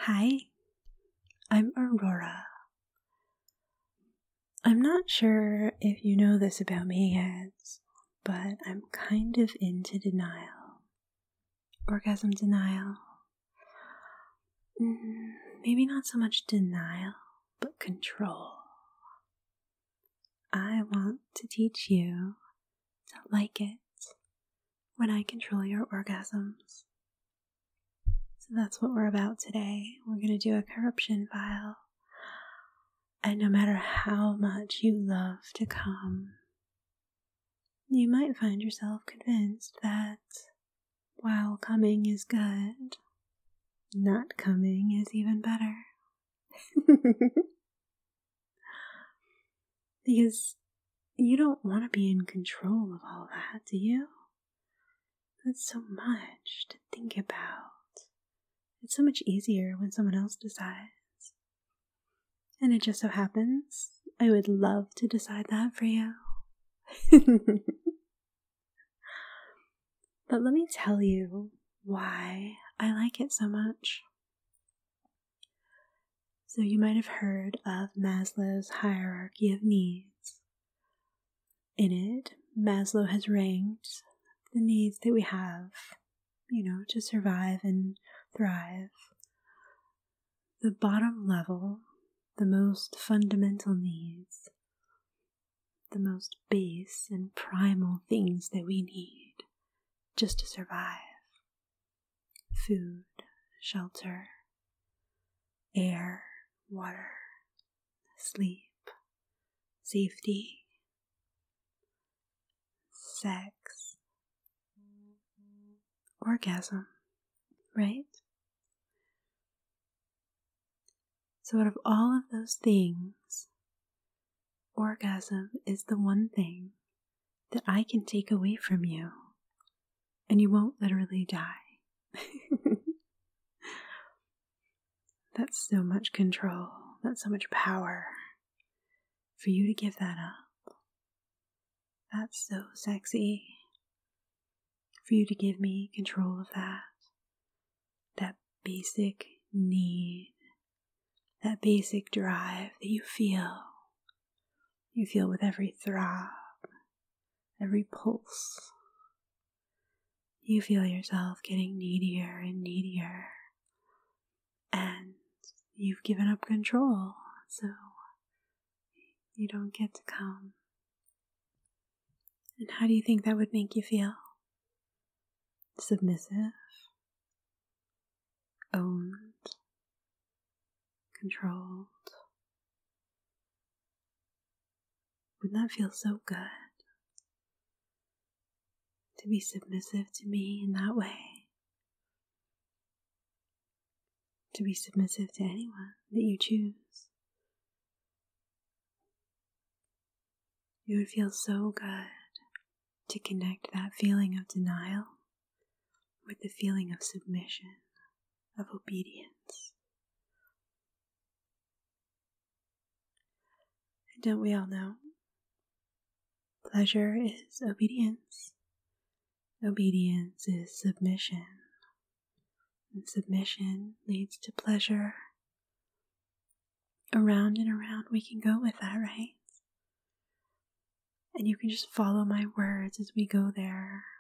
Hi, I'm Aurora. I'm not sure if you know this about me yet, but I'm kind of into denial. Orgasm denial. Maybe not so much denial, but control. I want to teach you to like it when I control your orgasms. So that's what we're about today. We're going to do a corruption file. And no matter how much you love to come, you might find yourself convinced that while coming is good, not coming is even better. Because you don't want to be in control of all that, do you? That's so much to think about. It's so much easier when someone else decides. And it just so happens I would love to decide that for you. But let me tell you why I like it so much. So you might have heard of Maslow's hierarchy of needs. In it, Maslow has ranked the needs that we have, to survive and thrive. The bottom level, the most fundamental needs, the most base and primal things that we need just to survive. Food, shelter, air, water, sleep, safety, sex, orgasm, right? So out of all of those things, orgasm is the one thing that I can take away from you, and you won't literally die. That's so much control. That's so much power. For you to give that up. That's so sexy. For you to give me control of that. That basic need. That basic drive that you feel. You feel with every throb. Every pulse. You feel yourself getting needier and needier. And you've given up control, so you don't get to come. And how do you think that would make you feel? Submissive? Owned? Controlled? Wouldn't that feel so good? To be submissive to me in that way? To be submissive to anyone that you choose? It would feel so good to connect that feeling of denial with the feeling of submission, of obedience. And don't we all know? Pleasure is obedience. Obedience is submission. And submission leads to pleasure. Around and around we can go with that, right? And you can just follow my words as we go there.